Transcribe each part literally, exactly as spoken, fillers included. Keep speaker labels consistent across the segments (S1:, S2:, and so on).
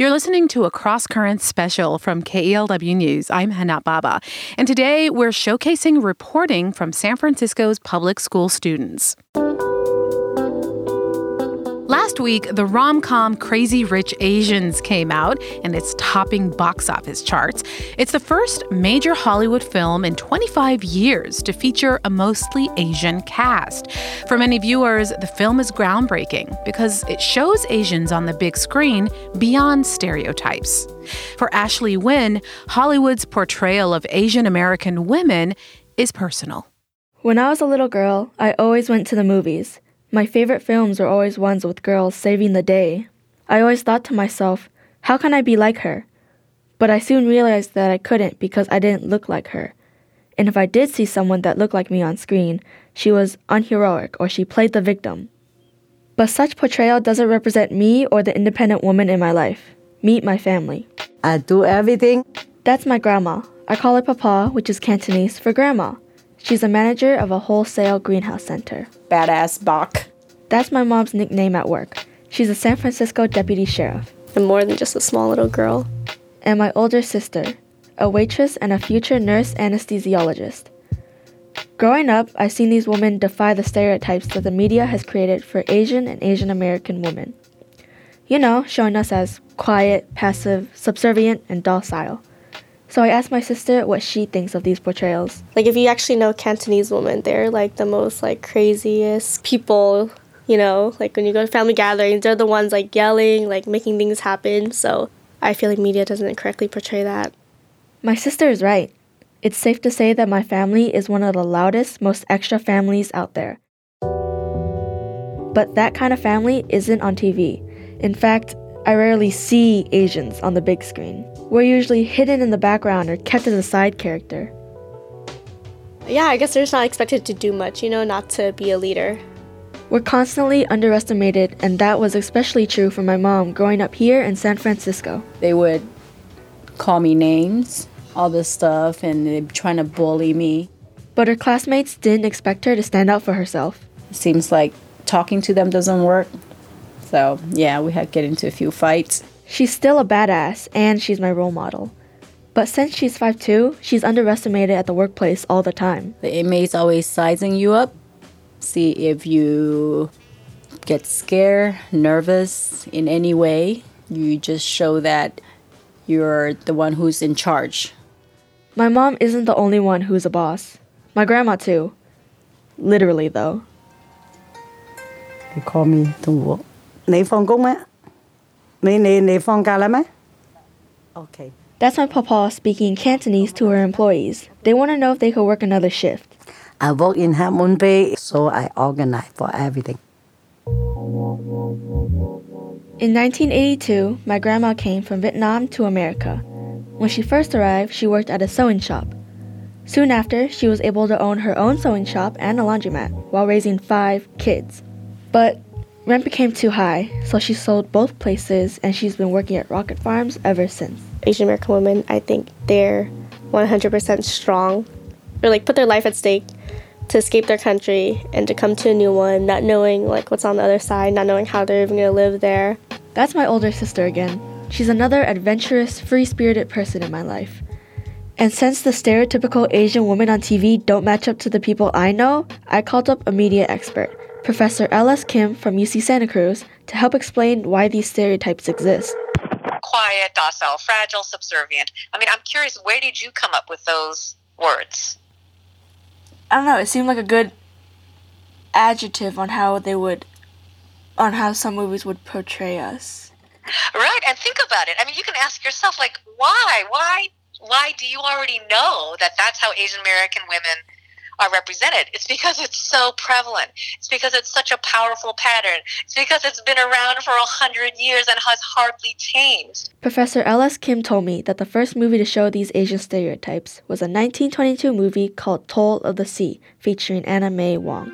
S1: You're listening to a Cross Currents special from K E L W News. I'm Hana Baba. And today we're showcasing reporting from San Francisco's public school students. Last week, the rom-com Crazy Rich Asians came out, and it's topping box office charts. It's the first major Hollywood film in twenty-five years to feature a mostly Asian cast. For many viewers, the film is groundbreaking because it shows Asians on the big screen beyond stereotypes. For Ashley Wynn, Hollywood's portrayal of Asian American women is personal.
S2: When I was a little girl, I always went to the movies. My favorite films were always ones with girls saving the day. I always thought to myself, how can I be like her? But I soon realized that I couldn't because I didn't look like her. And if I did see someone that looked like me on screen, she was unheroic or she played the victim. But such portrayal doesn't represent me or the independent woman in my life. Meet my family.
S3: I do everything.
S2: That's my grandma. I call her Papa, which is Cantonese for grandma. She's a manager of a wholesale greenhouse center.
S4: Badass Bach.
S2: That's my mom's nickname at work. She's a San Francisco deputy sheriff.
S4: I'm more than just a small little girl.
S2: And my older sister, a waitress and a future nurse anesthesiologist. Growing up, I've seen these women defy the stereotypes that the media has created for Asian and Asian American women. You know, showing us as quiet, passive, subservient, and docile. So I asked my sister what she thinks of these portrayals.
S4: Like, if you actually know Cantonese women, they're like the most like craziest people, you know, like when you go to family gatherings, they're the ones like yelling, like making things happen. So I feel like media doesn't correctly portray that.
S2: My sister is right. It's safe to say that my family is one of the loudest, most extra families out there. But that kind of family isn't on T V. In fact, I rarely see Asians on the big screen. We're usually hidden in the background or kept as a side character.
S4: Yeah, I guess they're just not expected to do much, you know, not to be a leader.
S2: We're constantly underestimated, and that was especially true for my mom growing up here in San Francisco.
S5: They would call me names, all this stuff, and they're trying to bully me.
S2: But her classmates didn't expect her to stand out for herself.
S5: It seems like talking to them doesn't work. So, yeah, we had to get into a few fights.
S2: She's still a badass, and she's my role model. But since she's five foot two, she's underestimated at the workplace all the time.
S5: The inmates always sizing you up, see if you get scared, nervous in any way. You just show that you're the one who's in charge.
S2: My mom isn't the only one who's a boss. My grandma, too. Literally, though.
S3: They call me Tung. 你放工咩? 你你你放假啦咩? Okay.
S2: That's my papa speaking Cantonese to her employees. They want to know if they could work another shift.
S3: I work in Half Moon Bay, so I organize for everything.
S2: In nineteen eighty-two, my grandma came from Vietnam to America. When she first arrived, she worked at a sewing shop. Soon after, she was able to own her own sewing shop and a laundromat while raising five kids. But rent became too high, so she sold both places, and she's been working at Rocket Farms ever since.
S4: Asian American women, I think they're one hundred percent strong, or like put their life at stake to escape their country and to come to a new one, not knowing like what's on the other side, not knowing how they're even going to live there.
S2: That's my older sister again. She's another adventurous, free-spirited person in my life. And since the stereotypical Asian women on T V don't match up to the people I know, I called up a media expert, Professor L S Kim from U C Santa Cruz, to help explain why these stereotypes exist.
S6: Quiet, docile, fragile, subservient. I mean, I'm curious, where did you come up with those words?
S2: I don't know, it seemed like a good adjective on how they would, on how some movies would portray us.
S6: Right, and think about it. I mean, you can ask yourself, like, why? Why? Why do you already know that that's how Asian American women are represented? It's because it's so prevalent. It's because it's such a powerful pattern. It's because it's been around for a hundred years and has hardly changed.
S2: Professor L S Kim told me that the first movie to show these Asian stereotypes was a nineteen twenty-two movie called Toll of the Sea, featuring Anna May Wong.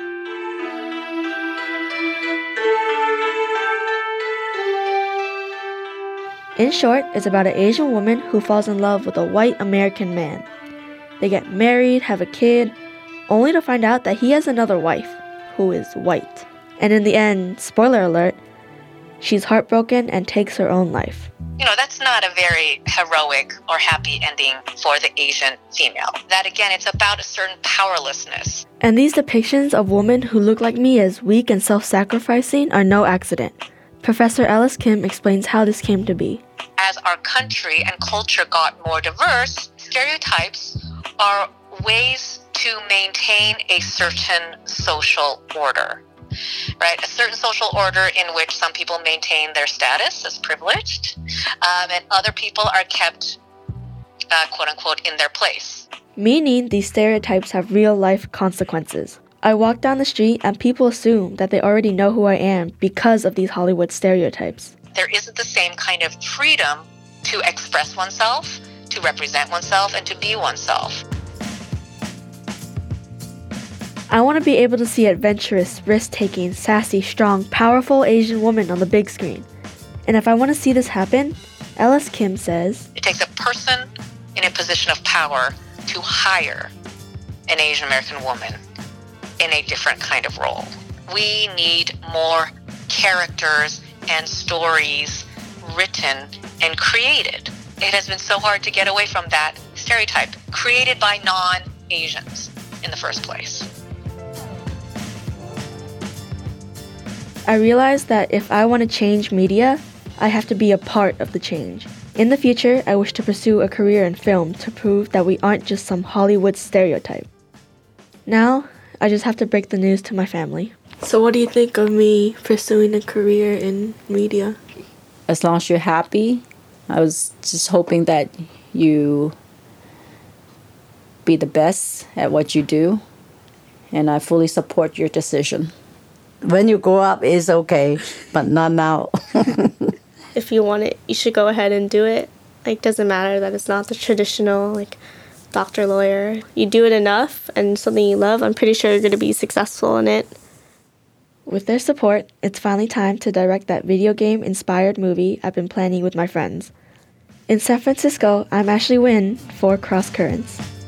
S2: In short, it's about an Asian woman who falls in love with a white American man. They get married, have a kid, only to find out that he has another wife, who is white. And in the end, spoiler alert, She's heartbroken and takes her own life.
S6: You know, that's not a very heroic or happy ending for the Asian female. That, again, it's about a certain powerlessness.
S2: And these depictions of women who look like me as weak and self-sacrificing are no accident. Professor Alice Kim explains how this came to be.
S6: As our country and culture got more diverse, stereotypes are ways to maintain a certain social order. Right, a certain social order in which some people maintain their status as privileged, um, and other people are kept, uh, quote unquote, in their place.
S2: Meaning these stereotypes have real-life consequences. I walk down the street and people assume that they already know who I am because of these Hollywood stereotypes.
S6: There isn't the same kind of freedom to express oneself, to represent oneself, and to be oneself.
S2: I want to be able to see adventurous, risk-taking, sassy, strong, powerful Asian women on the big screen. And if I want to see this happen, Alice Kim says,
S6: it takes a person in a position of power to hire an Asian American woman in a different kind of role. We need more characters and stories written and created. It has been so hard to get away from that stereotype created by non-Asians in the first place.
S2: I realized that if I want to change media, I have to be a part of the change. In the future, I wish to pursue a career in film to prove that we aren't just some Hollywood stereotype. Now, I just have to break the news to my family.
S4: So what do you think of me pursuing a career in media?
S5: As long as you're happy, I was just hoping that you be the best at what you do, and I fully support your decision.
S3: When you grow up, it's okay, but not now.
S4: If you want it, you should go ahead and do it. Like, doesn't matter that it's not the traditional, like, doctor, lawyer. You do it enough and something you love, I'm pretty sure you're going to be successful in it.
S2: With their support, it's finally time to direct that video game-inspired movie I've been planning with my friends. In San Francisco, I'm Ashley Wynn for Cross Currents.